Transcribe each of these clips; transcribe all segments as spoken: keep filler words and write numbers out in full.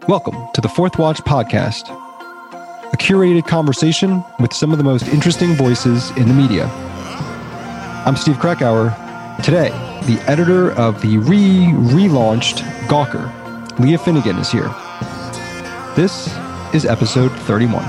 Welcome to the Fourth Watch podcast, a curated conversation with some of the most interesting voices in the media. I'm Steve Krakauer. Today, the editor of the re-relaunched Gawker, Leah Finnegan, is here. This is episode thirty-one.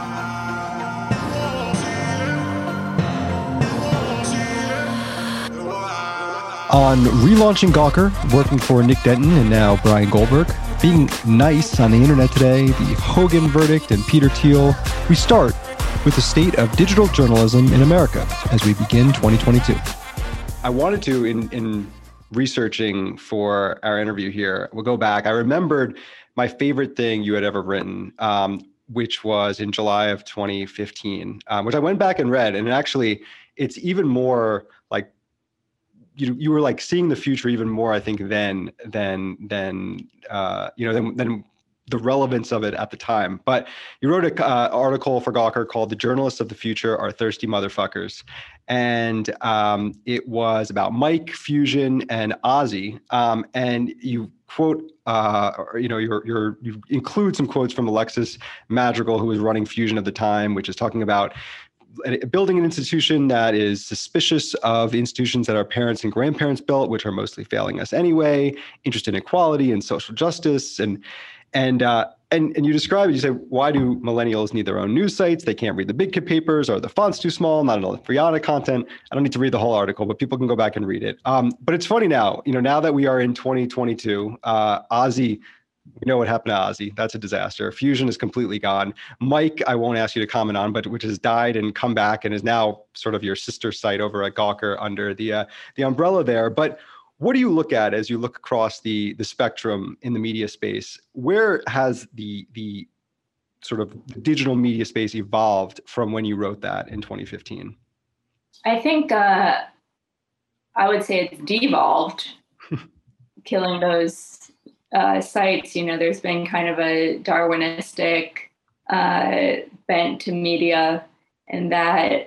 On relaunching Gawker, working for Nick Denton and now Brian Goldberg, being nice on the internet today, the Hogan verdict, and Peter Thiel, we start with the state of digital journalism in America as we begin twenty twenty-two. I wanted to, in, in researching for our interview here, we'll go back. I remembered my favorite thing you had ever written, um, which was in July of twenty fifteen, um, which I went back and read. And actually, it's even more like, you you were like seeing the future even more, I think, then than than uh, you know than, than the relevance of it at the time. But you wrote an uh, article for Gawker called "The Journalists of the Future Are Thirsty Motherfuckers," and um, it was about Mike, Fusion, and Ozzy. Um, and you quote, uh, or, you know, your your you include some quotes from Alexis Madrigal, who was running Fusion at the time, which is talking about building an institution that is suspicious of the institutions that our parents and grandparents built, which are mostly failing us anyway, interested in equality and social justice. And and uh, and and you describe it, you say, why do millennials need their own news sites? They can't read the big kid papers, or the font's too small, not enough Friana content. I don't need to read the whole article, but people can go back and read it. Um, but it's funny now, you know, now that we are in twenty twenty-two, uh, Ozzy, we know what happened to Ozzy. That's a disaster. Fusion is completely gone. Mike, I won't ask you to comment on, but which has died and come back and is now sort of your sister site over at Gawker under the uh, the umbrella there. But what do you look at as you look across the the spectrum in the media space? Where has the the sort of digital media space evolved from when you wrote that in twenty fifteen? I think uh, I would say it's devolved, killing those Uh, sites. You know, there's been kind of a Darwinistic uh, bent to media, and that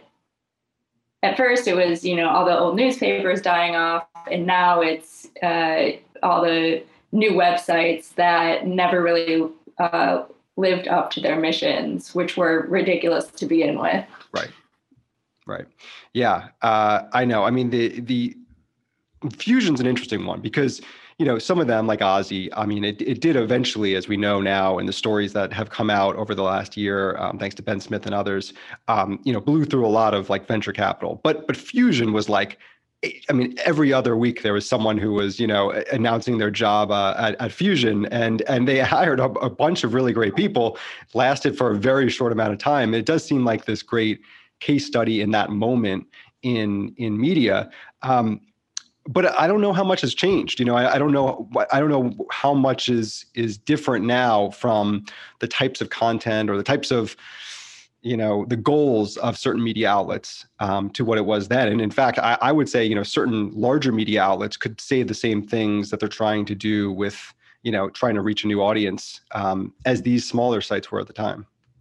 at first it was, you know, all the old newspapers dying off, and now it's uh, all the new websites that never really uh, lived up to their missions, which were ridiculous to begin with. Right. Right. Yeah, uh, I know. I mean, the the Fusion's an interesting one because, you know, some of them, like Ozzy, I mean, it, it did eventually, as we know now, and the stories that have come out over the last year, um, thanks to Ben Smith and others, um, you know, blew through a lot of like venture capital. But but Fusion was like, I mean, every other week there was someone who was, you know, announcing their job uh, at, at Fusion, and and they hired a, a bunch of really great people. Lasted for a very short amount of time. It does seem like this great case study in that moment in in media. Um, But I don't know how much has changed. You know, I, I don't know. I don't know how much is is different now from the types of content or the types of, you know, the goals of certain media outlets um, to what it was then. And in fact, I, I would say, you know, certain larger media outlets could say the same things that they're trying to do with, you know, trying to reach a new audience um, as these smaller sites were at the time.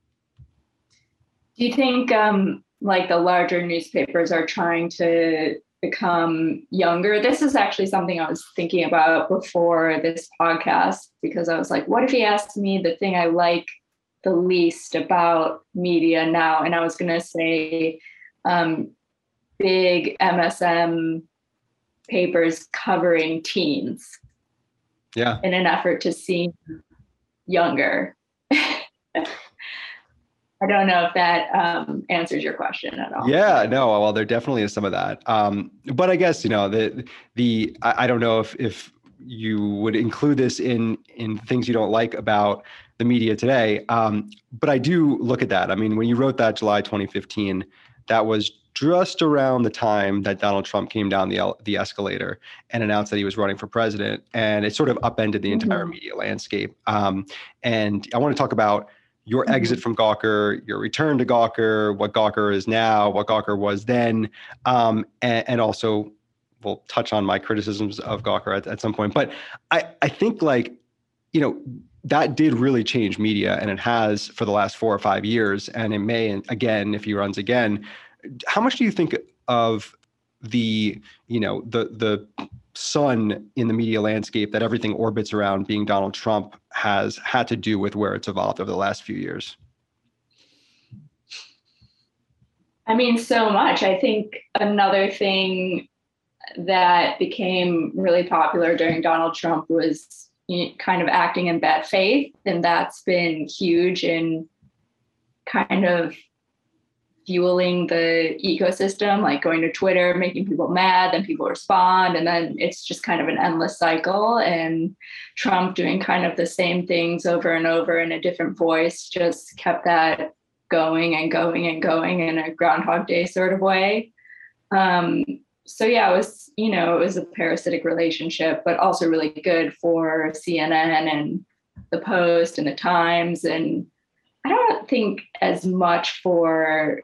Do you think um, like the larger newspapers are trying to become younger? This is actually something I was thinking about before this podcast, because I was like, what if he asked me the thing I like the least about media now? And I was going to say um, big M S M papers covering teens. Yeah. In an effort to seem younger. I don't know if that um, answers your question at all. Yeah, no, well, there definitely is some of that. Um, but I guess, you know, the, the, I, I don't know if, if you would include this in, in things you don't like about the media today. Um, but I do look at that. I mean, when you wrote that July twenty fifteen, that was just around the time that Donald Trump came down the the escalator and announced that he was running for president. And it sort of upended the entire mm-hmm. media landscape. Um, and I want to talk about your exit from Gawker, your return to Gawker, what Gawker is now, what Gawker was then, um, and, and also we'll touch on my criticisms of Gawker at, at some point. But I, I think like, you know, that did really change media, and it has for the last four or five years, and it may again if he runs again. How much do you think of the, you know, the the sun in the media landscape that everything orbits around being Donald Trump has had to do with where it's evolved over the last few years? I mean, so much. I think another thing that became really popular during Donald Trump was, you know, kind of acting in bad faith. And that's been huge in kind of fueling the ecosystem, like going to Twitter, making people mad, then people respond. And then it's just kind of an endless cycle. And Trump doing kind of the same things over and over in a different voice just kept that going and going and going in a Groundhog Day sort of way. Um, so yeah, it was, you know, it was a parasitic relationship, but also really good for C N N and the Post and the Times. And I don't think as much for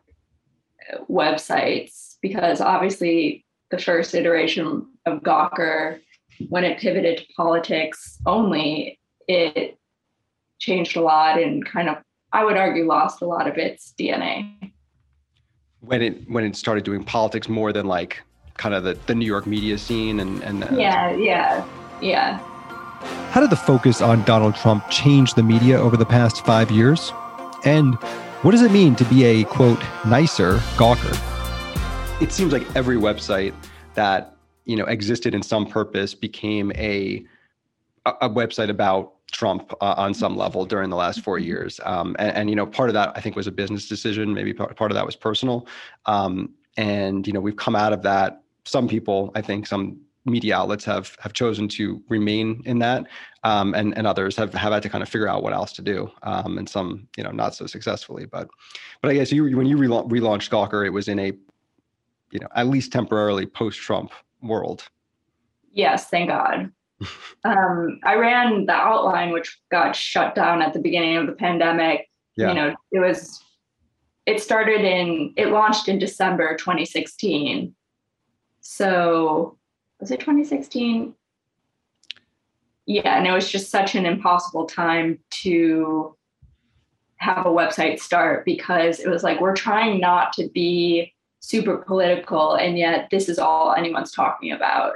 websites, because obviously the first iteration of Gawker, when it pivoted to politics only, it changed a lot and kind of, I would argue, lost a lot of its D N A. When it when it started doing politics more than like kind of the, the New York media scene and, and the... Yeah, yeah, yeah. How did the focus on Donald Trump change the media over the past five years? And what does it mean to be a, quote, nicer Gawker? It seems like every website that, you know, existed in some purpose became a a website about Trump uh, on some level during the last four years. Um, and, and, you know, part of that I think was a business decision. Maybe part, part of that was personal. Um, and, you know, we've come out of that. Some people, I think some media outlets have have chosen to remain in that. Um, and, and others have, have had to kind of figure out what else to do. Um, and some, you know, not so successfully, but, but I guess you, when you rela- relaunched Gawker, it was in a, you know, at least temporarily post-Trump world. Yes, thank God. um, I ran the Outline, which got shut down at the beginning of the pandemic. Yeah. You know, it was, it started in, it launched in December twenty sixteen. So was it twenty sixteen? Yeah, and it was just such an impossible time to have a website start, because it was like, we're trying not to be super political, and yet this is all anyone's talking about.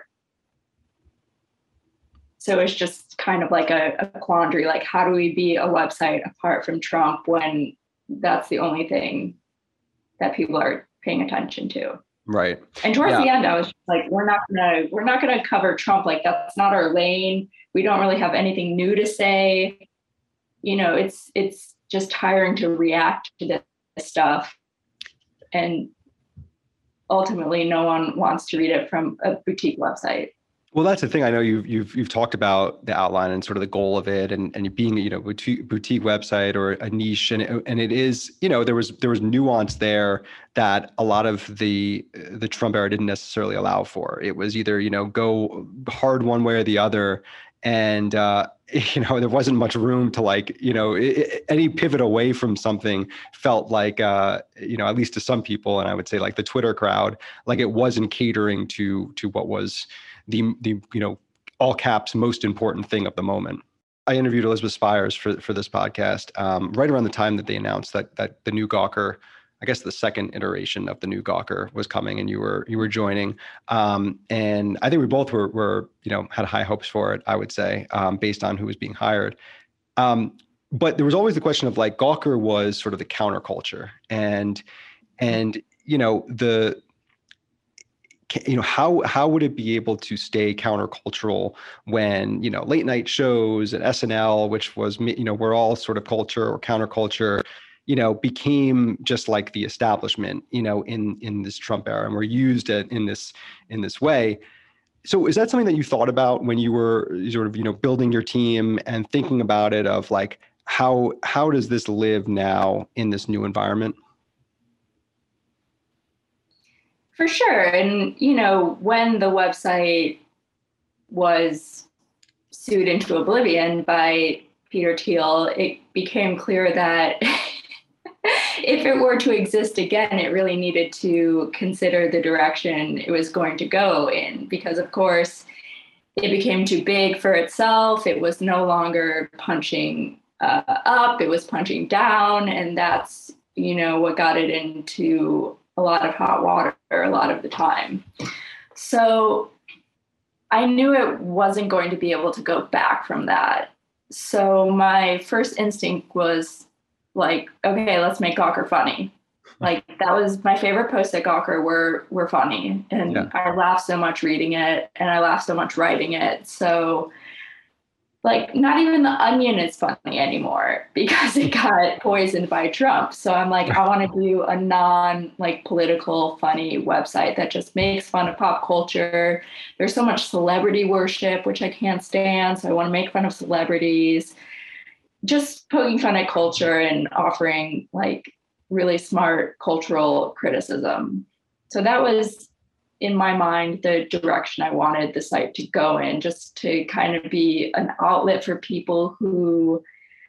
So it's just kind of like a, a quandary, like, how do we be a website apart from Trump when that's the only thing that people are paying attention to? Right. And towards yeah. the end, I was just like, we're not gonna, we're not gonna cover Trump. Like, that's not our lane. We don't really have anything new to say. You know, it's it's just tiring to react to this stuff. And ultimately, no one wants to read it from a boutique website. Well, that's the thing. I know you've you've you've talked about the Outline and sort of the goal of it, and and being, you know, boutique, boutique website or a niche, and it, and it is, you know, there was there was nuance there that a lot of the the Trump era didn't necessarily allow for. It was either, you know, go hard one way or the other, and uh, you know, there wasn't much room to, like, you know, it, any pivot away from something felt like, uh, you know, at least to some people, and I would say like the Twitter crowd, like it wasn't catering to to what was the, the, you know, all caps most important thing of the moment. I interviewed Elizabeth Spires for, for this podcast, um, right around the time that they announced that, that the new Gawker, I guess the second iteration of the new Gawker was coming, and you were, you were joining. Um, and I think we both were, were, you know, had high hopes for it, I would say, um, based on who was being hired. Um, but there was always the question of, like, Gawker was sort of the counterculture, and, and, you know, the, you know, how how would it be able to stay countercultural when, you know, late night shows and S N L, which was, you know, we're all sort of culture or counterculture, you know, became just like the establishment, you know, in in this Trump era, and were used in this in this way. So is that something that you thought about when you were sort of, you know, building your team and thinking about it, of like, how how does this live now in this new environment? For sure. And, you know, when the website was sued into oblivion by Peter Thiel, it became clear that if it were to exist again, it really needed to consider the direction it was going to go in, because, of course, it became too big for itself. It was no longer punching uh, up, it was punching down. And that's, you know, what got it into a lot of hot water a lot of the time. So I knew it wasn't going to be able to go back from that. So my first instinct was like, okay, let's make Gawker funny. Like that was my favorite posts at Gawker were were funny, and Yeah. I laughed so much reading it, and I laughed so much writing it. So like not even the Onion is funny anymore because it got poisoned by Trump. So I'm like, I want to do a non like political funny website that just makes fun of pop culture. There's so much celebrity worship, which I can't stand. So I want to make fun of celebrities, just poking fun at culture and offering like really smart cultural criticism. So that was, in my mind, the direction I wanted the site to go in, just to kind of be an outlet for people who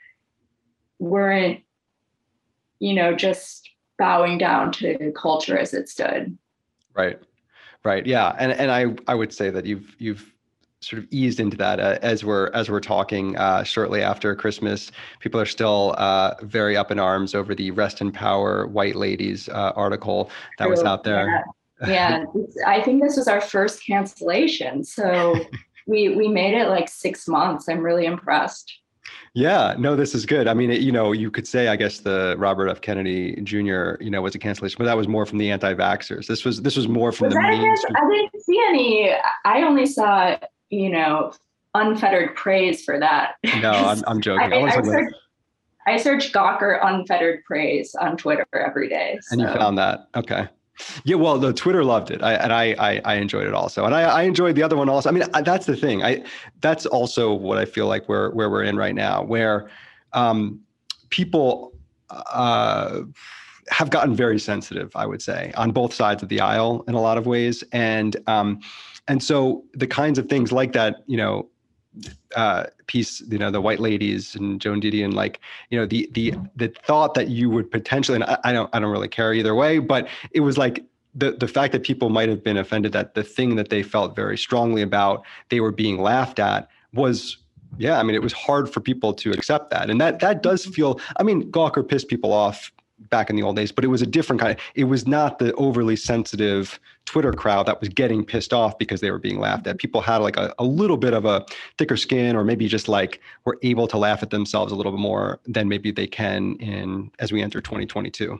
weren't, you know, just bowing down to culture as it stood. Right. Right. Yeah. And and I I would say that you've you've sort of eased into that uh, as we're as we're talking uh, shortly after Christmas. People are still uh, very up in arms over the Rest in Power White Ladies uh, article that True. was out there. Yeah. Yeah, I think this was our first cancellation. So we we made it like six months. I'm really impressed. Yeah, no, this is good. I mean, it, you know, you could say, I guess, the Robert F. Kennedy Junior, you know, was a cancellation, but that was more from the anti-vaxxers. This was this was more from Was the that mainstream. I didn't see any. I only saw, you know, unfettered praise for that. No, I'm I'm joking. I, I, I, I search, I search Gawker unfettered praise on Twitter every day. So. And you found that. Okay. Yeah, well, the Twitter loved it, I, and I, I I enjoyed it also, and I, I enjoyed the other one also. I mean, I, that's the thing. I that's also what I feel like we're where we're in right now, where um, people uh, have gotten very sensitive, I would say, on both sides of the aisle in a lot of ways, and um, and so the kinds of things like that, you know. Uh, piece, you know, the White Ladies and Joan Didion, like, you know, the the the thought that you would potentially, and I, I don't I don't really care either way, but it was like the the fact that people might have been offended that the thing that they felt very strongly about, they were being laughed at was, yeah, I mean, it was hard for people to accept that, and that that does feel. I mean, Gawker pissed people off back in the old days, but it was a different kind of, it was not the overly sensitive Twitter crowd that was getting pissed off because they were being laughed at. People had like a, a little bit of a thicker skin, or maybe just like were able to laugh at themselves a little bit more than maybe they can in as we enter twenty twenty-two.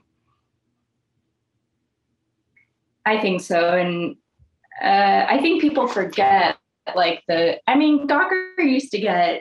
I think so. And uh, I think people forget like the, I mean, Gawker used to get,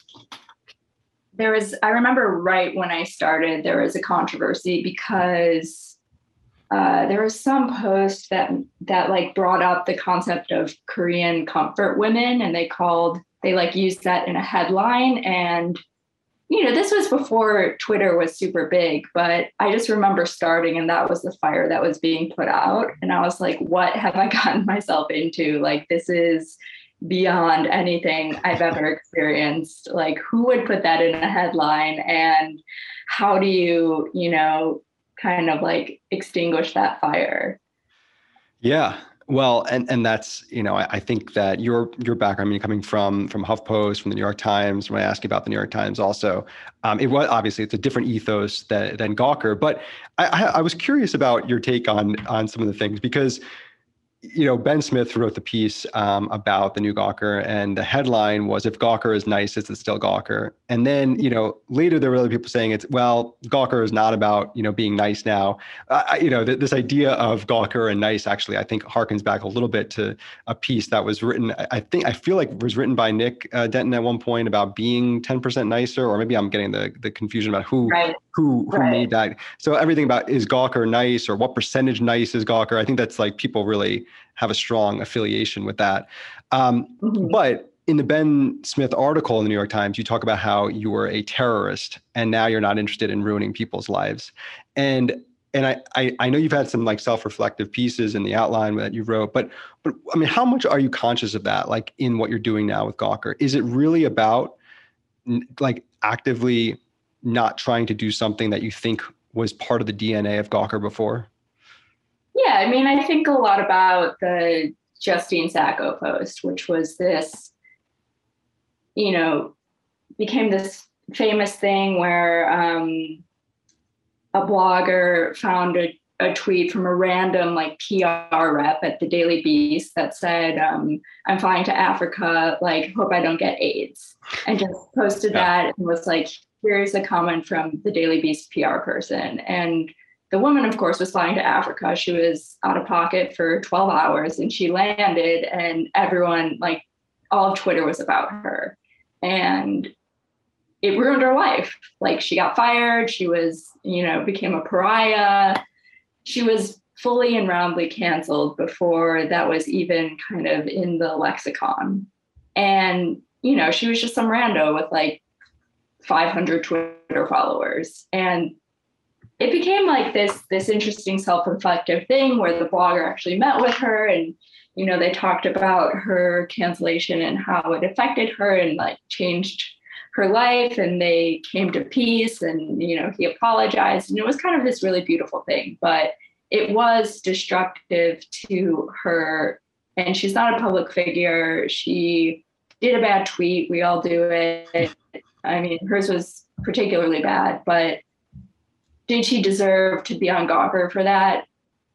there was, I remember right when I started, there was a controversy because uh, there was some post that, that like brought up the concept of Korean comfort women, and they called, they like used that in a headline. And, you know, this was before Twitter was super big, but I just remember starting and that was the fire that was being put out. And I was like, what have I gotten myself into? Like, this is beyond anything I've ever experienced. Like, who would put that in a headline, and how do you, you know, kind of like extinguish that fire? Yeah. Well, and and that's, you know, I, I think that your your background, I mean, coming from from HuffPost, from the New York Times, when I asked you about the New York Times also, um, it was obviously it's a different ethos than, than Gawker. But I, I, I was curious about your take on on some of the things, because you know, Ben Smith wrote the piece um, about the new Gawker, and the headline was, "If Gawker is nice, is it still Gawker?" And then, you know, later there were other people saying it's, well, Gawker is not about, you know, being nice now. Uh, you know, th- this idea of Gawker and nice actually, I think, harkens back a little bit to a piece that was written, I think, I feel like it was written by Nick uh, Denton at one point about being ten percent nicer, or maybe I'm getting the, the confusion about who, Right. who, who Right. made that. So everything about, is Gawker nice, or what percentage nice is Gawker? I think that's like, people really have a strong affiliation with that. Um, Mm-hmm. But in the Ben Smith article in the New York Times, you talk about how you were a terrorist and now you're not interested in ruining people's lives. And and I, I, I know you've had some like self-reflective pieces in the outline that you wrote, but but I mean, how much are you conscious of that, like in what you're doing now with Gawker? Is it really about like actively not trying to do something that you think was part of the D N A of Gawker before? Yeah, I mean, I think a lot about the Justine Sacco post, which was this, you know, became this famous thing where um, a blogger found a, a tweet from a random like P R rep at the Daily Beast that said, um, I'm flying to Africa, like, hope I don't get AIDS. And just posted yeah. that and was like, here's a comment from the Daily Beast P R person. And the woman, of course, was flying to Africa. She was out of pocket for twelve hours and she landed, and everyone, like, all of Twitter was about her. And it ruined her life. Like, she got fired. She was, you know, became a pariah. She was fully and roundly canceled before that was even kind of in the lexicon. And, you know, she was just some rando with like five hundred Twitter followers. And it became like this, this interesting self-reflective thing where the blogger actually met with her and, you know, they talked about her cancellation and how it affected her and like changed her life, and they came to peace, and, you know, he apologized, and it was kind of this really beautiful thing, but it was destructive to her. And she's not a public figure. She did a bad tweet. We all do it. I mean, hers was particularly bad, but did she deserve to be on Gawker for that?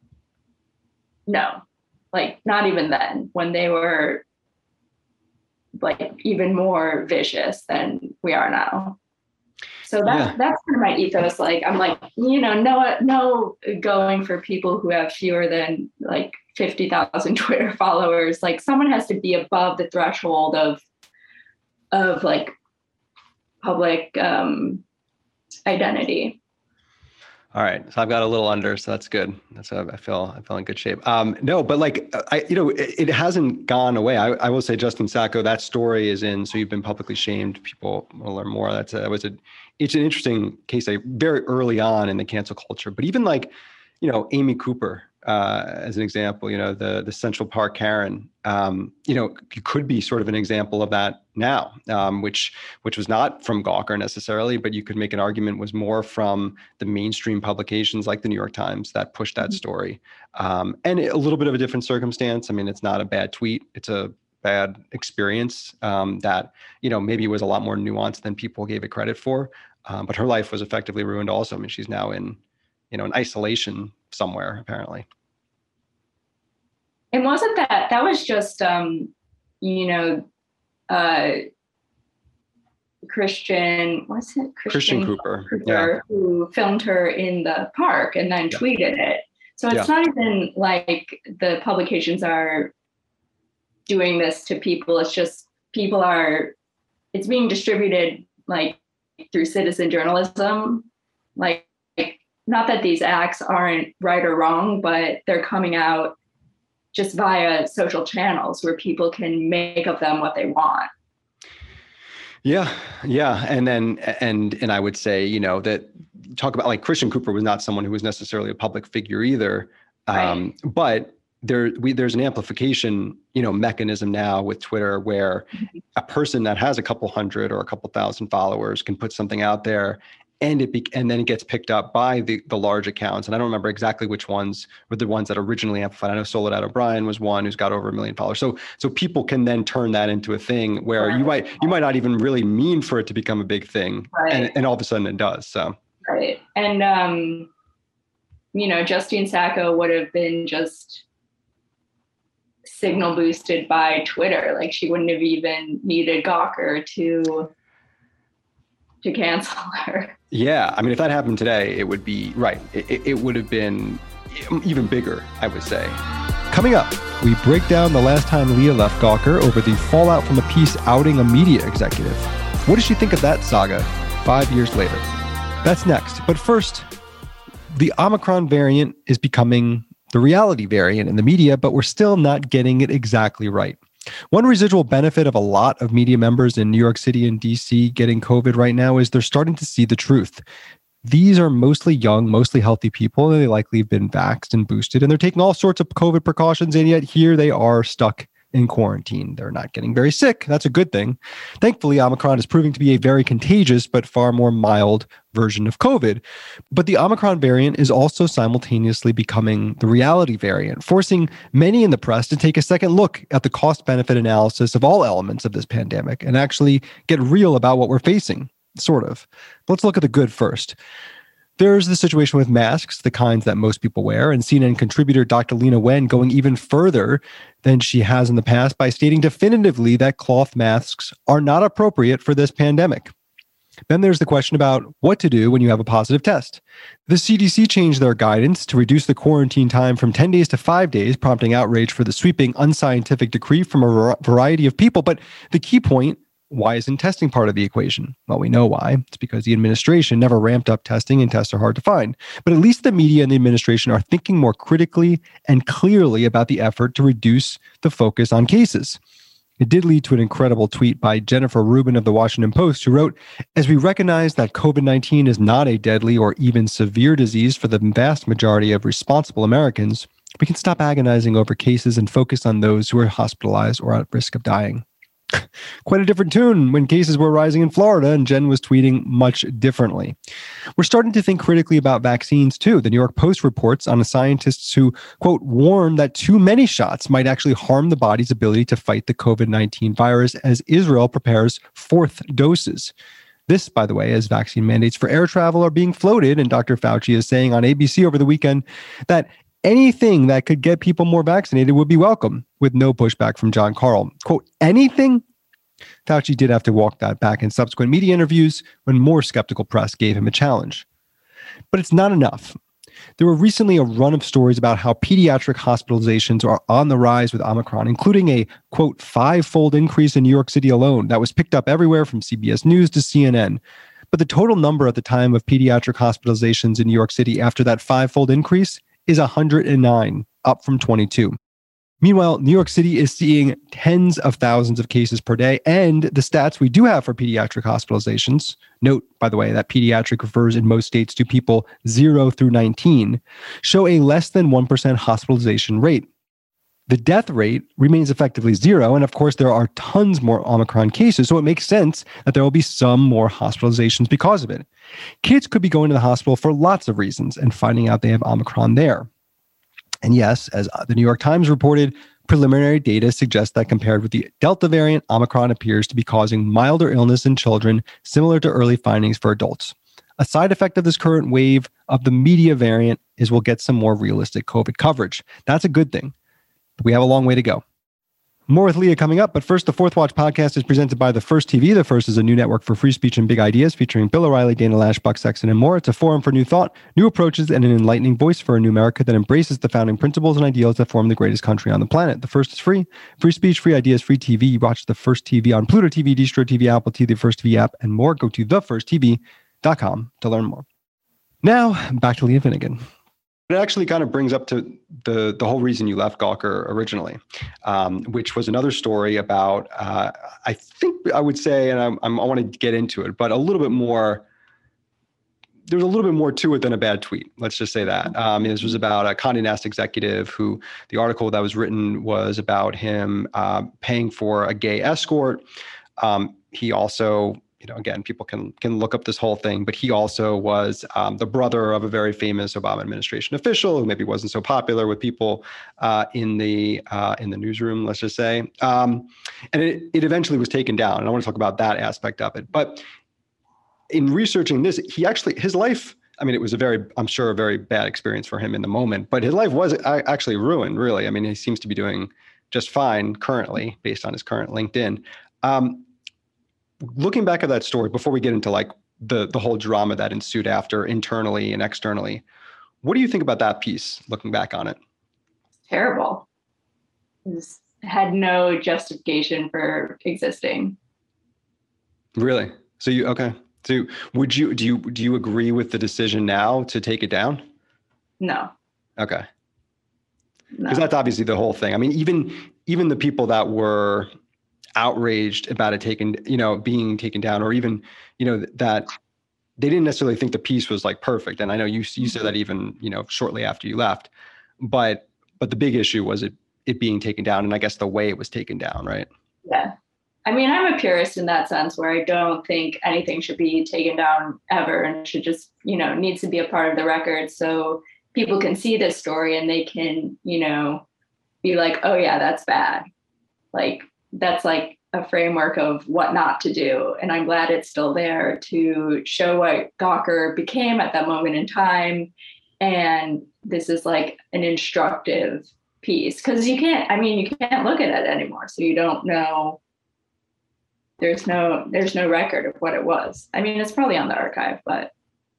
No, like not even then, when they were like even more vicious than we are now. So that, yeah. that's kind of my ethos. Like, I'm like, you know, no, no going for people who have fewer than like fifty thousand Twitter followers. Like, someone has to be above the threshold of, of like public um, identity. All right, so I've got a little under, so that's good. That's uh, I feel I feel in good shape. Um, no, but like I, you know, it, it hasn't gone away. I, I will say, Justine Sacco, that story is in. So you've been publicly shamed. People want to learn more. That's a, that was a. It's an interesting case study, very early on in the cancel culture. But even like, you know, Amy Cooper, uh, as an example, you know, the the Central Park Karen, um, you know, could be sort of an example of that now, um, which which was not from Gawker necessarily, but you could make an argument was more from the mainstream publications like the New York Times that pushed that mm-hmm. story. Um, and a little bit of a different circumstance. I mean, it's not a bad tweet. It's a bad experience um, that, you know, maybe was a lot more nuanced than people gave it credit for. Um, but her life was effectively ruined also. I mean, she's now in, you know, in isolation somewhere, apparently. And wasn't that, that was just, um, you know, uh, Christian, what's it? Christian, Christian Cooper, Cooper yeah. who filmed her in the park and then yeah. tweeted it. So it's yeah. not even like the publications are doing this to people. It's just people are, it's being distributed like through citizen journalism. Like, like not that these acts aren't right or wrong, but they're coming out just via social channels where people can make of them what they want. Yeah. Yeah. And then, and, and I would say, you know, that talk about like Christian Cooper was not someone who was necessarily a public figure either. Um, right. But there, we, there's an amplification, you know, mechanism now with Twitter where mm-hmm. a person that has a couple hundred or a couple thousand followers can put something out there, and it be, and then it gets picked up by the the large accounts. And I don't remember exactly which ones were the ones that originally amplified. I know Soledad O'Brien was one who's got over a million followers. So so people can then turn that into a thing where right. you might you might not even really mean for it to become a big thing, right. and and all of a sudden it does. So right, and um, you know, Justine Sacco would have been just signal boosted by Twitter. Like, she wouldn't have even needed Gawker to to cancel her. Yeah, I mean, if that happened today, it would be right. It, it would have been even bigger, I would say. Coming up, we break down the last time Leah left Gawker over the fallout from a piece outing a media executive. What does she think of that saga five years later? That's next. But first, the Omicron variant is becoming the reality variant in the media, but we're still not getting it exactly right. One residual benefit of a lot of media members in New York City and D C getting COVID right now is they're starting to see the truth. These are mostly young, mostly healthy people, and they likely have been vaxxed and boosted, and they're taking all sorts of COVID precautions, and yet here they are stuck in quarantine. They're not getting very sick. That's a good thing. Thankfully, Omicron is proving to be a very contagious but far more mild version of COVID. But the Omicron variant is also simultaneously becoming the reality variant, forcing many in the press to take a second look at the cost-benefit analysis of all elements of this pandemic and actually get real about what we're facing, sort of. Let's look at the good first. There's the situation with masks, the kinds that most people wear, and C N N contributor Doctor Lena Wen going even further than she has in the past by stating definitively that cloth masks are not appropriate for this pandemic. Then there's the question about what to do when you have a positive test. The C D C changed their guidance to reduce the quarantine time from ten days to five days, prompting outrage for the sweeping unscientific decree from a variety of people. But the key point, why isn't testing part of the equation? Well, we know why. It's because the administration never ramped up testing and tests are hard to find. But at least the media and the administration are thinking more critically and clearly about the effort to reduce the focus on cases. It did lead to an incredible tweet by Jennifer Rubin of the Washington Post, who wrote, "As we recognize that COVID nineteen is not a deadly or even severe disease for the vast majority of responsible Americans, we can stop agonizing over cases and focus on those who are hospitalized or at risk of dying." Quite a different tune when cases were rising in Florida, and Jen was tweeting much differently. We're starting to think critically about vaccines too. The New York Post reports on scientists who, quote, warn that too many shots might actually harm the body's ability to fight the COVID nineteen virus as Israel prepares fourth doses. This, by the way, as vaccine mandates for air travel are being floated, and Doctor Fauci is saying on A B C over the weekend that anything that could get people more vaccinated would be welcome, with no pushback from John Carl. Quote, anything? Fauci did have to walk that back in subsequent media interviews when more skeptical press gave him a challenge. But it's not enough. There were recently a run of stories about how pediatric hospitalizations are on the rise with Omicron, including a, quote, five-fold increase in New York City alone that was picked up everywhere from C B S News to C N N. But the total number at the time of pediatric hospitalizations in New York City after that five-fold increase is one hundred nine, up from twenty-two. Meanwhile, New York City is seeing tens of thousands of cases per day, and the stats we do have for pediatric hospitalizations, note, by the way, that pediatric refers in most states to people zero through nineteen, show a less than one percent hospitalization rate. The death rate remains effectively zero, and of course, there are tons more Omicron cases, so it makes sense that there will be some more hospitalizations because of it. Kids could be going to the hospital for lots of reasons and finding out they have Omicron there. And yes, as the New York Times reported, preliminary data suggests that compared with the Delta variant, Omicron appears to be causing milder illness in children, similar to early findings for adults. A side effect of this current wave of the media variant is we'll get some more realistic COVID coverage. That's a good thing. But we have a long way to go. More with Leah coming up, but first, the Fourth Watch podcast is presented by The First T V. The First is a new network for free speech and big ideas featuring Bill O'Reilly, Dana Lash, Buck Sexton, and more. It's a forum for new thought, new approaches, and an enlightening voice for a new America that embraces the founding principles and ideals that form the greatest country on the planet. The First is free. Free speech, free ideas, free T V. You watch The First T V on Pluto T V, Distro T V, Apple T V, the First T V app, and more. Go to the first t v dot com to learn more. Now, back to Leah Finnegan. It actually kind of brings up to the the whole reason you left Gawker originally, um, which was another story about, uh, I think I would say, and I'm, I'm, I want to get into it, but a little bit more, there's a little bit more to it than a bad tweet. Let's just say that. Um, this was about a Condé Nast executive who, the article that was written was about him uh, paying for a gay escort. Um, he also... You know, again, people can can look up this whole thing, but he also was um, the brother of a very famous Obama administration official who maybe wasn't so popular with people uh, in the uh, in the newsroom, let's just say. Um, and it, it eventually was taken down. And I want to talk about that aspect of it. But in researching this, he actually, his life, I mean, it was a very, I'm sure, a very bad experience for him in the moment, but his life was actually ruined, really. I mean, he seems to be doing just fine currently based on his current LinkedIn. Um, Looking back at that story, before we get into like the the whole drama that ensued after internally and externally, what do you think about that piece, looking back on it? Terrible. It had no justification for existing. Really? So you, okay. So would you, do you, do you agree with the decision now to take it down? No. Okay. No. Because that's obviously the whole thing. I mean, even, even the people that were outraged about it taken, you know, being taken down, or even, you know, that they didn't necessarily think the piece was like perfect. And I know you you said that even, you know, shortly after you left, but but the big issue was it it being taken down, and I guess the way it was taken down, right? Yeah. I mean, I'm a purist in that sense, where I don't think anything should be taken down ever, and should just, you know, needs to be a part of the record so people can see this story and they can, you know, be like, oh yeah, that's bad. Like, that's like a framework of what not to do. And I'm glad it's still there to show what Gawker became at that moment in time. And this is like an instructive piece, because you can't, I mean, you can't look at it anymore. So you don't know, there's no, there's no record of what it was. I mean, it's probably on the archive, but.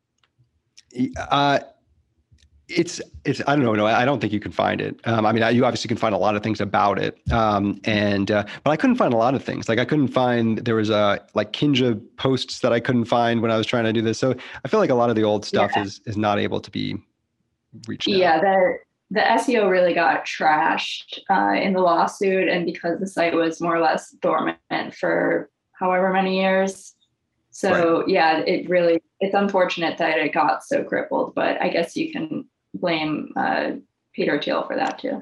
Uh, It's, it's, I don't know. No, I don't think you can find it. Um, I mean, I, you obviously can find a lot of things about it. Um, and, uh, but I couldn't find a lot of things. Like I couldn't find, there was a like Kinja posts that I couldn't find when I was trying to do this. So I feel like a lot of the old stuff yeah. is, is not able to be reached Yeah. out. The, the S E O really got trashed, uh, in the lawsuit. And because the site was more or less dormant for however many years. So right. yeah, it really, it's unfortunate that it got so crippled, but I guess you can blame uh, Peter Thiel for that too.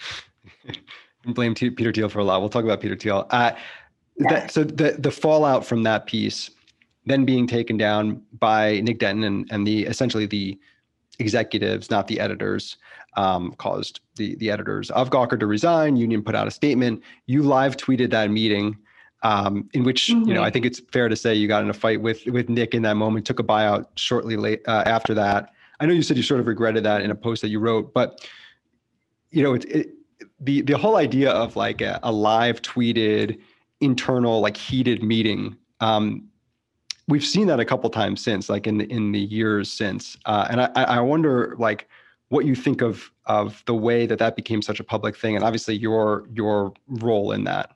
Blame T- Peter Thiel for a lot. We'll talk about Peter Thiel. Uh, yeah. that, so the the fallout from that piece, then being taken down by Nick Denton and, and the essentially the executives, not the editors, um, caused the the editors of Gawker to resign. Union put out a statement. You live tweeted that meeting, um, in which mm-hmm. you know I think it's fair to say you got in a fight with with Nick in that moment. Took a buyout shortly late uh, after that. I know you said you sort of regretted that in a post that you wrote, but you know, it, it, the the whole idea of like a, a live tweeted internal like heated meeting, um, we've seen that a couple times since, like in the, in the years since, uh, and I, I wonder like what you think of of the way that that became such a public thing, and obviously your your role in that.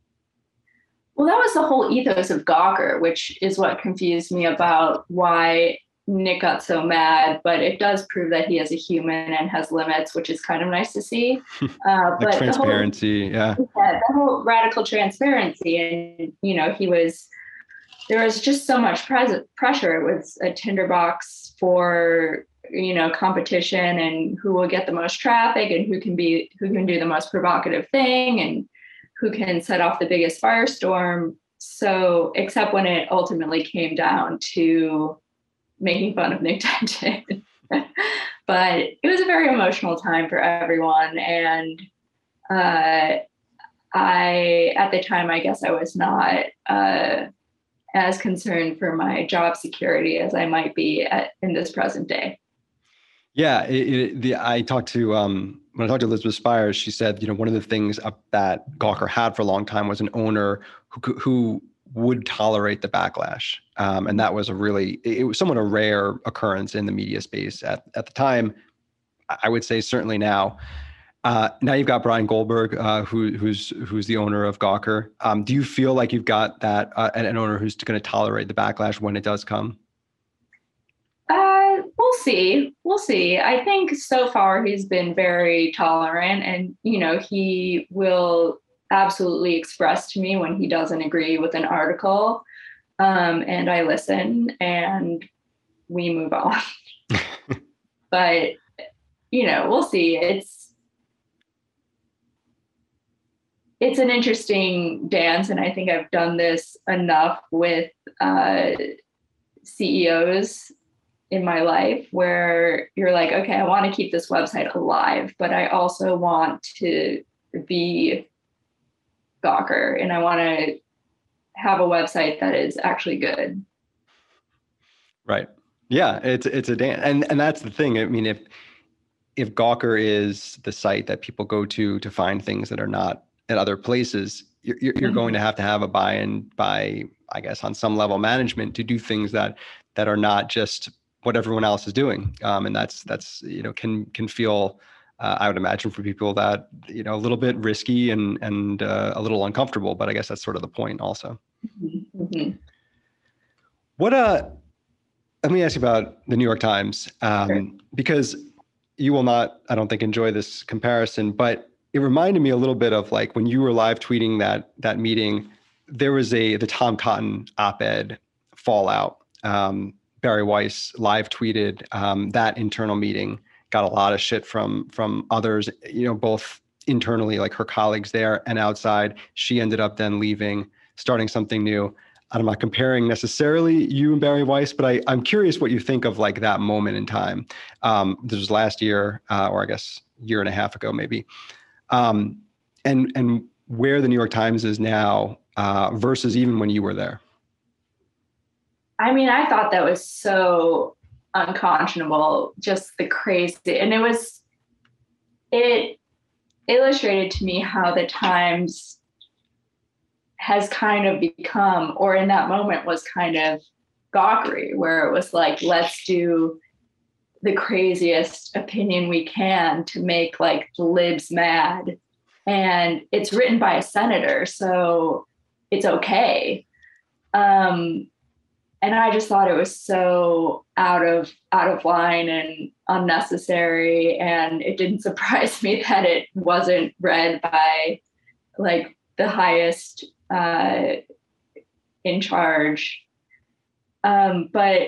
Well, that was the whole ethos of Gawker, which is what confused me about why Nick got so mad, but it does prove that he is a human and has limits, which is kind of nice to see. Uh, like but transparency, the whole, yeah. yeah, the whole radical transparency, and you know, he was there was just so much pres- pressure. It was a tinderbox for you know competition and who will get the most traffic and who can be who can do the most provocative thing and who can set off the biggest firestorm. So, except when it ultimately came down to making fun of Nick Denton. But it was a very emotional time for everyone. And uh, I, at the time, I guess I was not uh, as concerned for my job security as I might be at, in this present day. Yeah, it, it, the, I talked to, um, when I talked to Elizabeth Spires, she said, you know, one of the things uh, that Gawker had for a long time was an owner who, who would tolerate the backlash. Um, and that was a really, it was somewhat a rare occurrence in the media space at, at the time. I would say certainly now. Uh, now you've got Brian Goldberg, uh, who, who's who's the owner of Gawker. Um, do you feel like you've got that, uh, an, an owner who's going to tolerate the backlash when it does come? Uh, we'll see. We'll see. I think so far he's been very tolerant, and, you know, he will absolutely express to me when he doesn't agree with an article. Um, and I listen and we move on. But, you know, we'll see. It's, it's an interesting dance. And I think I've done this enough with uh, C E Os in my life where you're like, okay, I want to keep this website alive, but I also want to be Gawker and I want to have a website that is actually good. Right. Yeah. It's, it's a dance. And, and that's the thing. I mean, if, if Gawker is the site that people go to, to find things that are not at other places, you're, you're mm-hmm. going to have to have a buy-in by, I guess, on some level management to do things that, that are not just what everyone else is doing. Um, and that's, that's, you know, can, can feel, uh, I would imagine for people that, you know, a little bit risky and, and uh, a little uncomfortable, but I guess that's sort of the point also. Mm-hmm. What, uh, let me ask you about the New York Times, um, sure. because you will not, I don't think, enjoy this comparison, but it reminded me a little bit of like when you were live tweeting that, that meeting, there was a, the Tom Cotton op-ed fallout. Um, Bari Weiss live tweeted um, that internal meeting, got a lot of shit from, from others, you know, both internally, like her colleagues there and outside. She ended up then leaving, starting something new. I'm not comparing necessarily you and Bari Weiss, but I, I'm curious what you think of like that moment in time. Um, this was last year, uh, or I guess year and a half ago, maybe. Um, and, and where the New York Times is now, uh, versus even when you were there? I mean, I thought that was so unconscionable, just the crazy. And it was, it illustrated to me how the Times has kind of become, or in that moment was kind of gawkery, where it was like, let's do the craziest opinion we can to make like the libs mad. And it's written by a senator, so it's okay. Um, and I just thought it was so out of out of line and unnecessary. And it didn't surprise me that it wasn't read by like the highest uh, in charge. Um, but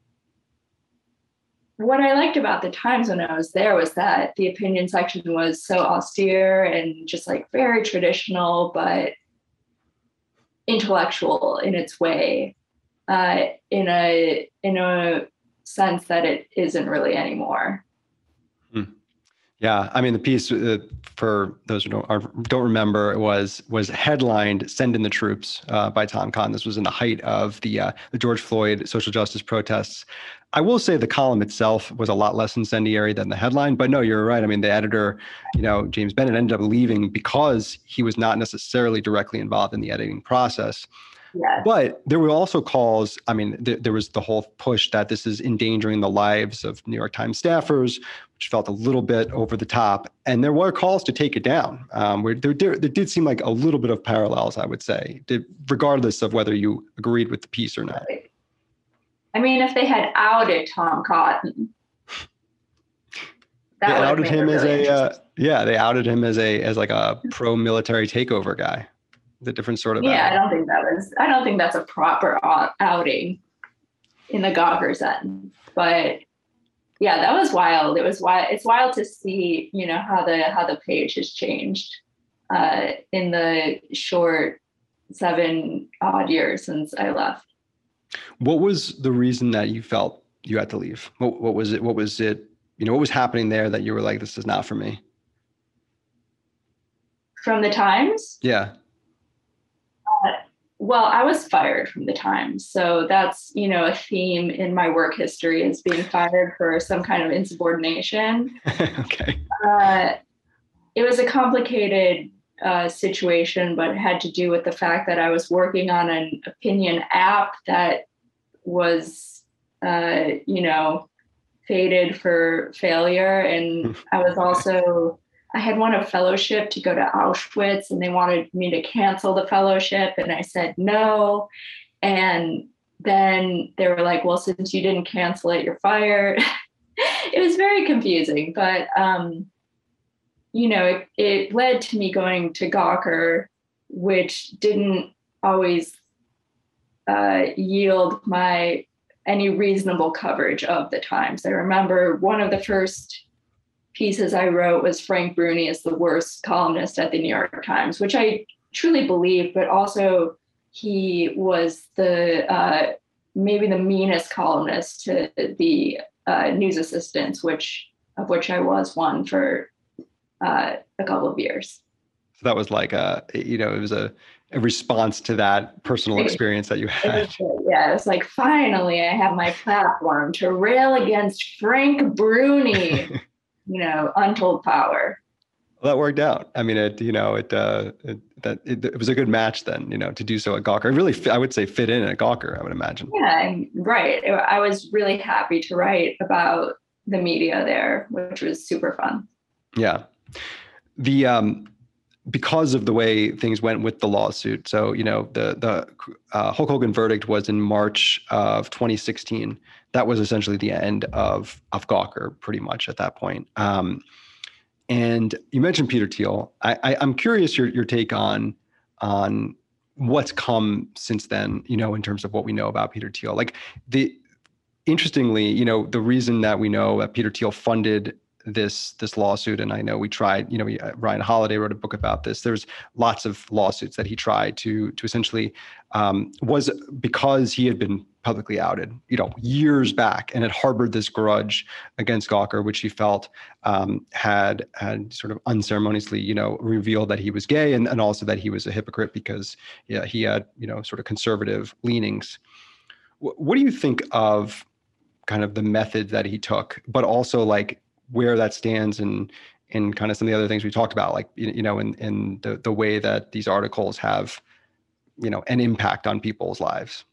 what I liked about the Times when I was there was that the opinion section was so austere and just like very traditional, but intellectual in its way, uh, in a in a sense that it isn't really anymore. Hmm. Yeah, I mean, the piece, uh, for those who don't are, don't remember, it was was headlined "Send in the Troops" uh, by Tom Cotton. This was in the height of the uh, the George Floyd social justice protests. I will say the column itself was a lot less incendiary than the headline, but no, you're right. I mean, the editor, you know, James Bennett, ended up leaving because he was not necessarily directly involved in the editing process. Yes. But there were also calls. I mean, th- there was the whole push that this is endangering the lives of New York Times staffers, which felt a little bit over the top. And there were calls to take it down. Um, where there, there, there did seem like a little bit of parallels, I would say, did, regardless of whether you agreed with the piece or not. Right. I mean, if they had outed Tom Cotton, that they outed him as really a uh, yeah, they outed him as a as like a pro-military takeover guy. The different sort of yeah. Outing. I don't think that was. I don't think that's a proper outing in the Gawker sense. But yeah, that was wild. It was wild. It's wild to see, you know, how the how the page has changed uh, in the short seven odd years since I left. What was the reason that you felt you had to leave? What, what was it? What was it? You know, what was happening there that you were like, this is not for me? From the Times? Yeah. Uh, well, I was fired from the Times. So that's, you know, a theme in my work history is being fired for some kind of insubordination. Okay. Uh, it was a complicated uh, situation, but it had to do with the fact that I was working on an opinion app that was, uh, you know, fated for failure. And I was also, I had won a fellowship to go to Auschwitz, and they wanted me to cancel the fellowship. And I said no. And then they were like, well, since you didn't cancel it, you're fired. It was very confusing, but, um, you know, it, it led to me going to Gawker, which didn't always uh, yield my any reasonable coverage of the Times. I remember one of the first pieces I wrote was Frank Bruni is the worst columnist at the New York Times, which I truly believe, but also he was the uh, maybe the meanest columnist to the uh, news assistants, which of which I was one for uh, a couple of years. So that was like a, you know, it was a, a response to that personal experience that you had. It was, yeah, it was like, finally, I have my platform to rail against Frank Bruni, you know, untold power. Well, that worked out. I mean, it, you know, it, uh, it that it, it was a good match then, you know, to do so at Gawker. It really, I would say, fit in at Gawker, I would imagine. Yeah, right. I was really happy to write about the media there, which was super fun. Yeah. The, um, because of the way things went with the lawsuit. So, you know, the, the uh, Hulk Hogan verdict was in March of twenty sixteen. That was essentially the end of, of Gawker pretty much at that point. Um, and you mentioned Peter Thiel. I, I, I'm curious your, your take on, on what's come since then, you know, in terms of what we know about Peter Thiel. Like the, interestingly, you know, the reason that we know that Peter Thiel funded this this lawsuit, and I know we tried, you know, we, uh, Ryan Holiday wrote a book about this. There's lots of lawsuits that he tried to to essentially um, was because he had been publicly outed, you know, years back, and had harbored this grudge against Gawker, which he felt um, had had sort of unceremoniously, you know, revealed that he was gay, and, and also that he was a hypocrite because yeah, he had, you know, sort of conservative leanings. W- what do you think of kind of the method that he took, but also like where that stands in in kind of some of the other things we talked about, like, you know, in, in the, the way that these articles have, you know, an impact on people's lives?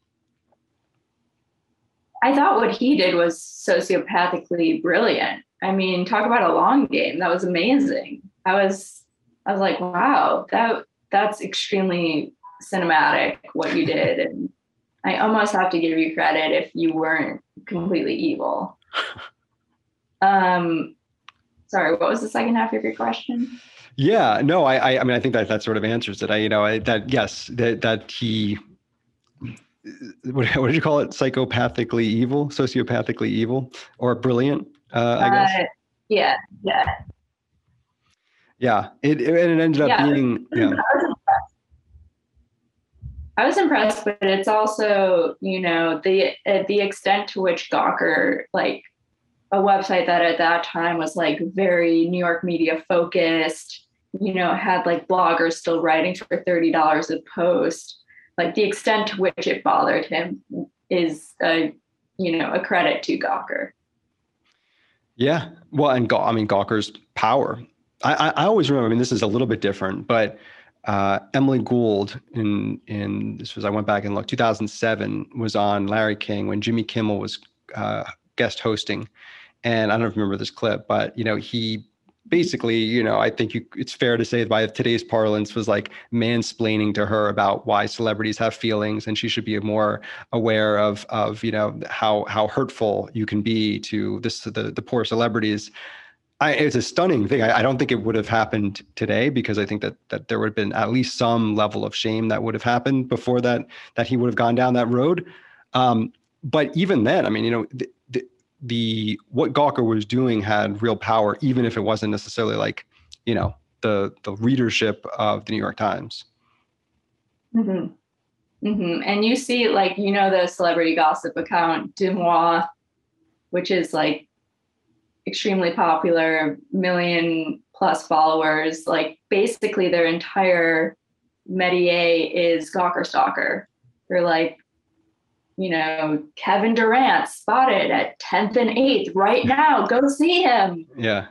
I thought what he did was sociopathically brilliant. I mean, talk about a long game. That was amazing. I was, I was like, wow, that that's extremely cinematic what you did. And I almost have to give you credit if you weren't completely evil. Um, sorry, what was the second half of your question? Yeah, no, I, I, I mean, I think that that sort of answers it. I, you know, I, that yes, that that he, what, what did you call it? Psychopathically evil, sociopathically evil, or brilliant? Uh, I guess. Uh, yeah, yeah, yeah. It, it and it ended up yeah. being. Yeah. I was impressed, but it's also, you know, the uh, the extent to which Gawker, like a website that at that time was like very New York media focused, you know, had like bloggers still writing for thirty dollars a post. Like the extent to which it bothered him is a, you know, a credit to Gawker. Yeah. Well, and Gaw- I mean, Gawker's power. I, I, I always remember, I mean, this is a little bit different, but Uh, Emily Gould in in this was I went back and looked two thousand seven was on Larry King when Jimmy Kimmel was uh, guest hosting, and I don't know if you remember this clip, but you know he basically, you know, I think you, it's fair to say by today's parlance was like mansplaining to her about why celebrities have feelings and she should be more aware of of you know how how hurtful you can be to this the the poor celebrities. I, it's a stunning thing. I, I don't think it would have happened today because I think that that there would have been at least some level of shame that would have happened before that, that he would have gone down that road. Um, but even then, I mean, you know, the, the, the what Gawker was doing had real power, even if it wasn't necessarily like, you know, the the readership of the New York Times. Mm-hmm. Mm-hmm. And you see, like, you know, the celebrity gossip account Deuxmoi, which is like extremely popular, million plus followers. Like basically their entire métier is Gawker stalker. They're like, you know, Kevin Durant spotted at tenth and eighth right now. Go see him. Yeah.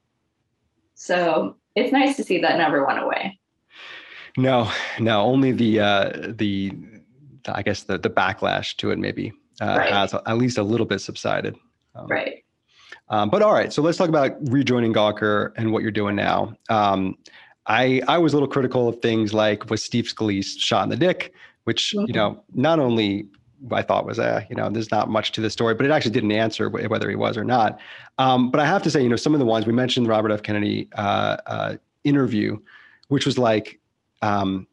So it's nice to see that never went away. No, no, only the uh, the I guess the the backlash to it maybe uh, right. has at least a little bit subsided. Um, right. Um, but all right, so let's talk about rejoining Gawker and what you're doing now. Um, I I was a little critical of things like was Steve Scalise shot in the dick, which mm-hmm. you know not only I thought was a you know there's not much to the story, but it actually didn't answer whether he was or not. Um, but I have to say, you know, some of the ones we mentioned, the Robert F. Kennedy uh, uh, interview, which was like, um,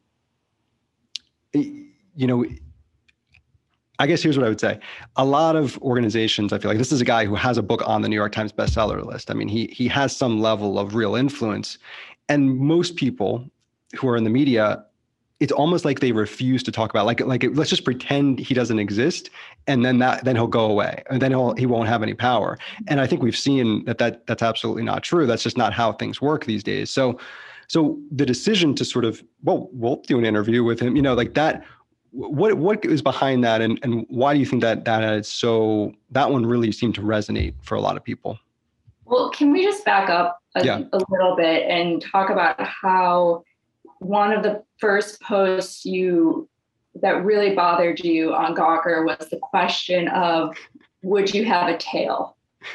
you know. I guess here's what I would say. A lot of organizations, I feel like this is a guy who has a book on the New York Times bestseller list. I mean, he he has some level of real influence. And most people who are in the media, it's almost like they refuse to talk about, like, like let's just pretend he doesn't exist. And then that then he'll go away and then he'll, he won't have any power. And I think we've seen that, that that's absolutely not true. That's just not how things work these days. So, so the decision to sort of, well, we'll do an interview with him, you know, like that, What what is behind that, and, and why do you think that that is so? That one really seemed to resonate for a lot of people. Well, can we just back up a, yeah. a little bit and talk about how one of the first posts you that really bothered you on Gawker was the question of, would you have a tail?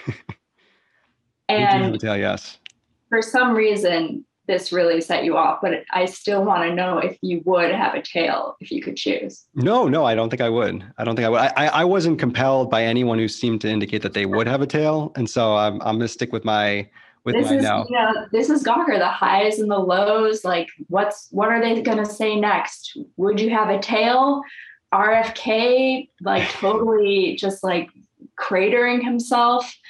And would you have a tail? Yes. For some reason, this really set you off, but I still want to know if you would have a tail if you could choose. No, no, I don't think I would. I don't think I would. I, I wasn't compelled by anyone who seemed to indicate that they would have a tail. And so I'm, I'm going to stick with my, with this my is, no. You know, this is Gawker, the highs and the lows. Like what's, what are they going to say next? Would you have a tail? R F K, like totally just like cratering himself.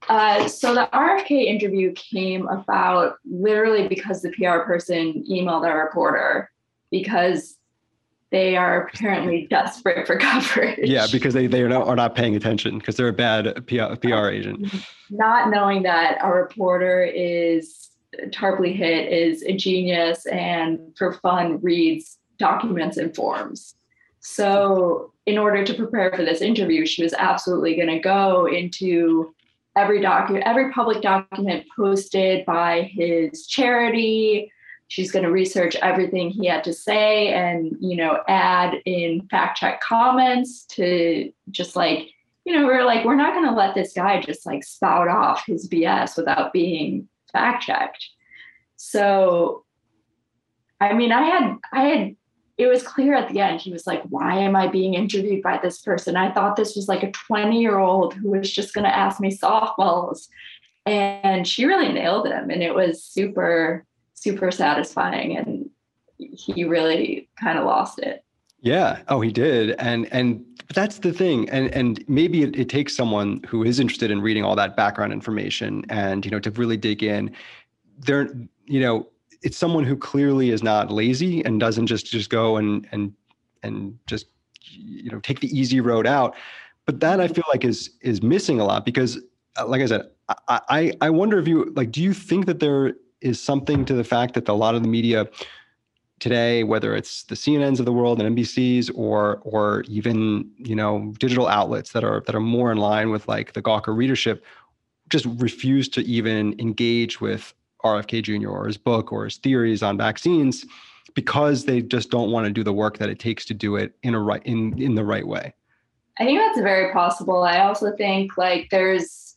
Uh, so the R F K interview came about literally because the P R person emailed our reporter because they are apparently desperate for coverage. Yeah, because they, they are, not, are not paying attention because they're a bad P R, P R agent. Not knowing that our reporter is, Tarpley Hitt is a genius and for fun reads documents and forms. So in order to prepare for this interview, she was absolutely going to go into every document, every public document posted by his charity. She's going to research everything he had to say and, you know, add in fact check comments to just like, you know, we're like, we're not going to let this guy just like spout off his B S without being fact checked. So, I mean, I had, I had, it was clear at the end. He was like, why am I being interviewed by this person? I thought this was like a twenty year old who was just going to ask me softballs. And she really nailed him. And it was super, super satisfying. And he really kind of lost it. Yeah. Oh, he did. And, and that's the thing. And, and maybe it, it takes someone who is interested in reading all that background information and, you know, to really dig in there, you know, it's someone who clearly is not lazy and doesn't just, just go and, and, and just, you know, take the easy road out. But that I feel like is, is missing a lot because like I said, I, I, I wonder if you like, do you think that there is something to the fact that a lot of the media today, whether it's the C N Ns of the world and N B Cs or, or even, you know, digital outlets that are, that are more in line with like the Gawker readership, just refuse to even engage with R F K Junior or his book or his theories on vaccines because they just don't want to do the work that it takes to do it in a right in, in the right way? I think that's very possible. I also think like there's,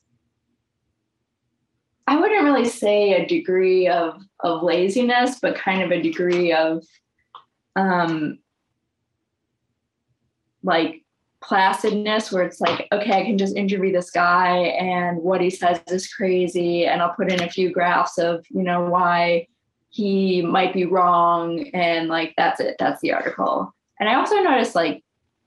I wouldn't really say a degree of, of laziness, but kind of a degree of um, like placidness where it's like, okay, I can just interview this guy and what he says is crazy. And I'll put in a few graphs of, you know, why he might be wrong. And like, that's it. That's the article. And I also noticed like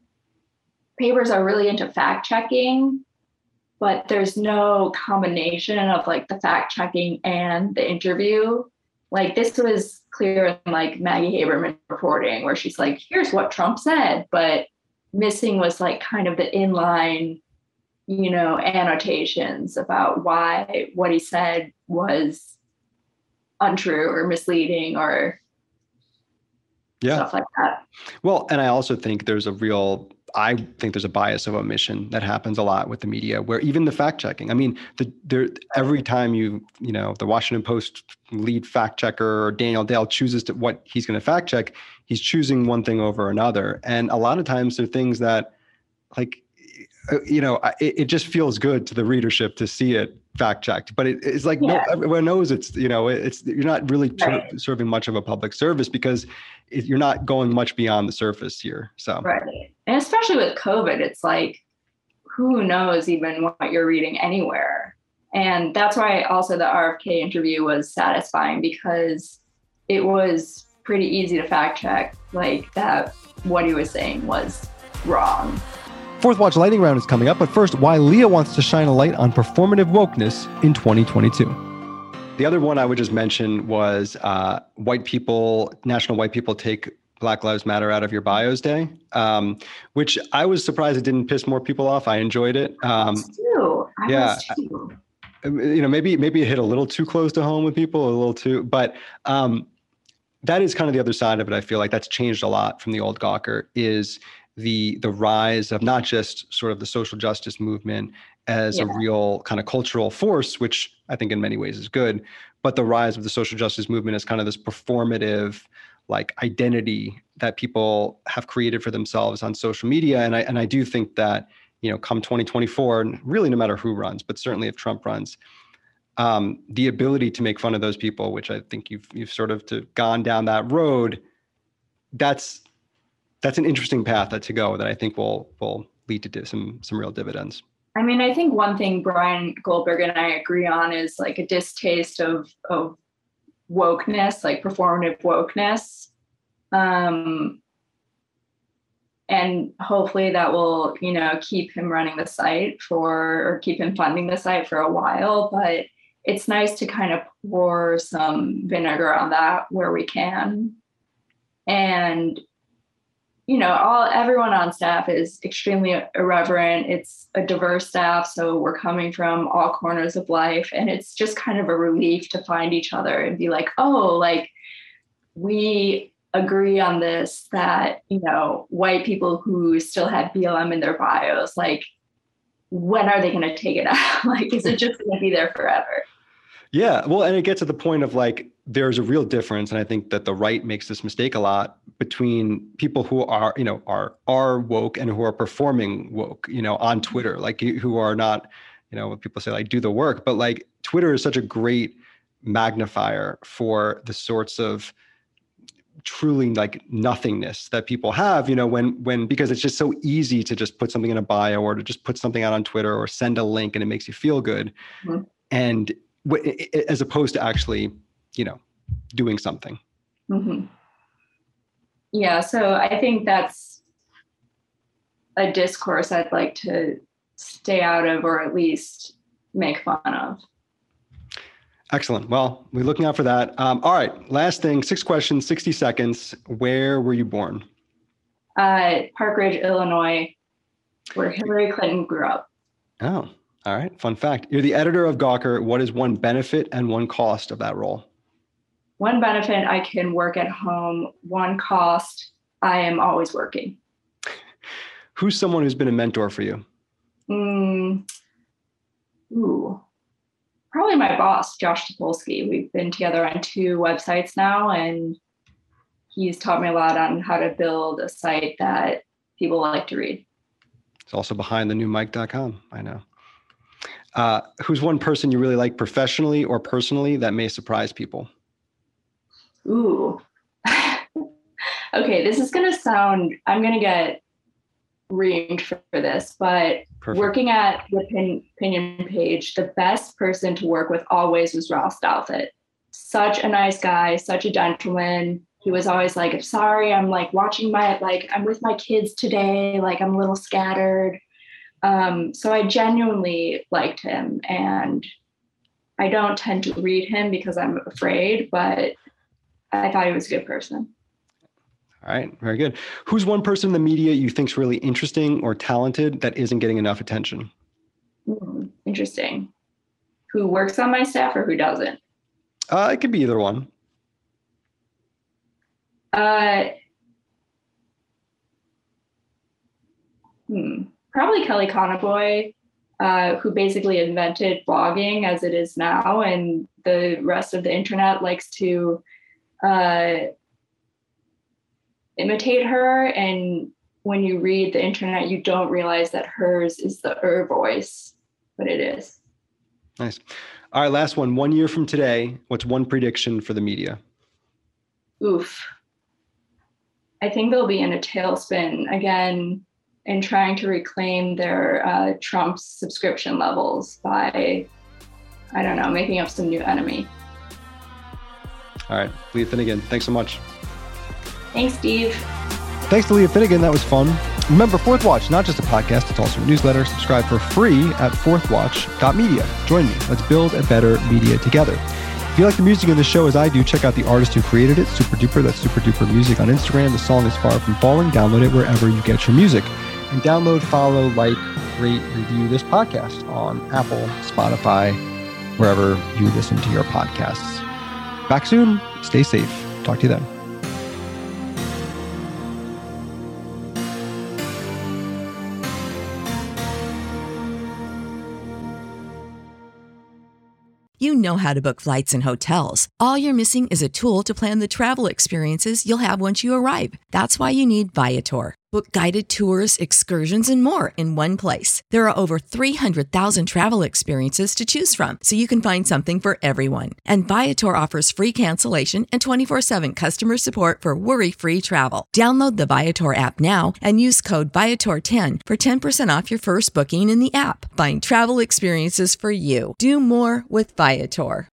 papers are really into fact checking, but there's no combination of like the fact checking and the interview. Like this was clear in like Maggie Haberman reporting where she's like, here's what Trump said, but missing was like kind of the inline, you know, annotations about why what he said was untrue or misleading or yeah. stuff like that. Well, and I also think there's a real, I think there's a bias of omission that happens a lot with the media where even the fact checking, I mean, the, there, every time you, you know, the Washington Post lead fact checker or Daniel Dale chooses to what he's going to fact check, he's choosing one thing over another. And a lot of times there are things that like, you know, it, it just feels good to the readership to see it fact checked, but it, it's like, yeah. no, everyone knows it's, you know, it's, you're not really right. ter- serving much of a public service because it, you're not going much beyond the surface here. So, right. And especially with COVID, it's like, who knows even what you're reading anywhere. And that's why also the R F K interview was satisfying because it was pretty easy to fact check, like that what he was saying was wrong. Fourth Watch Lightning Round is coming up, but first, why Leah wants to shine a light on performative wokeness in twenty twenty-two. The other one I would just mention was uh, white people, National White People Take Black Lives Matter Out of Your Bios Day, um, which I was surprised it didn't piss more people off. I enjoyed it. Um, I was too. I yeah, was too. You know, maybe maybe it hit a little too close to home with people, a little too, but um, that is kind of the other side of it. I feel like that's changed a lot from the old Gawker is the the rise of not just sort of the social justice movement as yeah. a real kind of cultural force, which I think in many ways is good, but the rise of the social justice movement as kind of this performative like identity that people have created for themselves on social media. And I and I do think that, you know, come twenty twenty-four, and really no matter who runs, but certainly if Trump runs, um, the ability to make fun of those people, which I think you've you've sort of to gone down that road, that's that's an interesting path to go that I think will will lead to some some real dividends. I mean, I think one thing Brian Goldberg and I agree on is like a distaste of of wokeness, like performative wokeness. Um, and hopefully that will, you know, keep him running the site for, or keep him funding the site for a while. But it's nice to kind of pour some vinegar on that where we can. And, you know, all everyone on staff is extremely irreverent. It's a diverse staff, so we're coming from all corners of life. And it's just kind of a relief to find each other and be like, oh, like, we agree on this, that, you know, white people who still have B L M in their bios, like, when are they going to take it out? Like, is it just going to be there forever? Yeah. Well, and it gets to the point of like, there's a real difference. And I think that the right makes this mistake a lot between people who are, you know, are, are woke and who are performing woke, you know, on Twitter, like who are not, you know, what people say, like, do the work, but like Twitter is such a great magnifier for the sorts of truly like nothingness that people have, you know, when, when, because it's just so easy to just put something in a bio or to just put something out on Twitter or send a link and it makes you feel good. Mm-hmm. And w- as opposed to actually, you know, doing something. Mm-hmm. Yeah. So I think that's a discourse I'd like to stay out of, or at least make fun of. Excellent. Well, we're looking out for that. Um, all right. Last thing, six questions, sixty seconds. Where were you born? Uh, Park Ridge, Illinois, where Hillary Clinton grew up. Oh, all right. Fun fact. You're the editor of Gawker. What is one benefit and one cost of that role? One benefit, I can work at home. One cost, I am always working. Who's someone who's been a mentor for you? Mm, ooh. Probably my boss, Josh Topolsky. We've been together on two websites now, and he's taught me a lot on how to build a site that people like to read. It's also behind the new mic dot com, I know. Uh, who's one person you really like professionally or personally that may surprise people? Ooh. Okay, this is going to sound, I'm going to get reamed for, for this, but Perfect. Working at the pin, Pinion page, the best person to work with always was Ross Douthat. Such a nice guy, such a gentleman. He was always like, sorry, I'm like watching my, like, I'm with my kids today. Like, I'm a little scattered. Um, so I genuinely liked him, and I don't tend to read him because I'm afraid, but I thought he was a good person. All right. Very good. Who's one person in the media you think's really interesting or talented that isn't getting enough attention? Mm, interesting. Who works on my staff or who doesn't? Uh, it could be either one. Uh, hmm. Probably Kelly Conaboy, uh, who basically invented blogging as it is now, and the rest of the internet likes to uh, imitate her. And when you read the internet, you don't realize that hers is the her voice, but it is. Nice. All right, last one. One year from today, what's one prediction for the media? Oof. I think they'll be in a tailspin again in trying to reclaim their uh, Trump subscription levels by, I don't know, making up some new enemy. All right, Leah Finnegan, thanks so much. Thanks, Steve. Thanks to Leah Finnegan. That was fun. Remember, Fourth Watch, not just a podcast, it's also a newsletter. Subscribe for free at fourth watch dot media. Join me. Let's build a better media together. If you like the music in the show as I do, check out the artist who created it, Super Duper. That's Super Duper Music on Instagram. The song is Far From Falling. Download it wherever you get your music. And download, follow, like, rate, review this podcast on Apple, Spotify, wherever you listen to your podcasts. Back soon. Stay safe. Talk to you then. You know how to book flights and hotels. All you're missing is a tool to plan the travel experiences you'll have once you arrive. That's why you need Viator. Book guided tours, excursions, and more in one place. There are over three hundred thousand travel experiences to choose from, so you can find something for everyone. And Viator offers free cancellation and twenty-four seven customer support for worry-free travel. Download the Viator app now and use code Viator ten for ten percent off your first booking in the app. Find travel experiences for you. Do more with Viator.